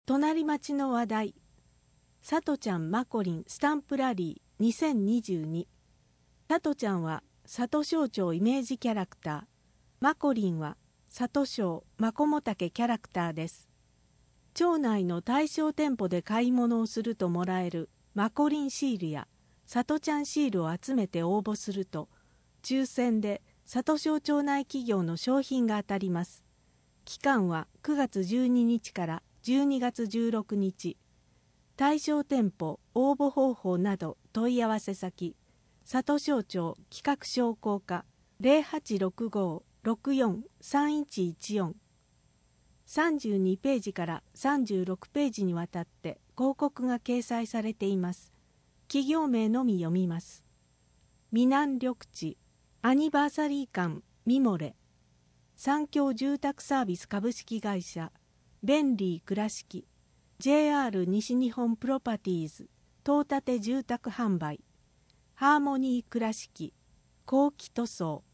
隣町の話題。さとちゃんマコリンスタンプラリー2022。さとちゃんは里庄町イメージキャラクター、マコリンは里庄マコモタケキャラクターです。町内の対象店舗で買い物をするともらえるマコリンシールやさとちゃんシールを集めて応募すると、抽選で里庄町内企業の商品が当たります。期間は9月12日から12月16日。対象店舗、応募方法など問い合わせ先、里庄町企画商工課 0865-643114。32ページから36ページにわたって広告が掲載されています。企業名のみ読みます。美南緑地アニバーサリー館ミモレ、三共住宅サービス株式会社、便利倉敷、JR 西日本プロパティーズ東建住宅販売、ハーモニー倉敷、後期塗装、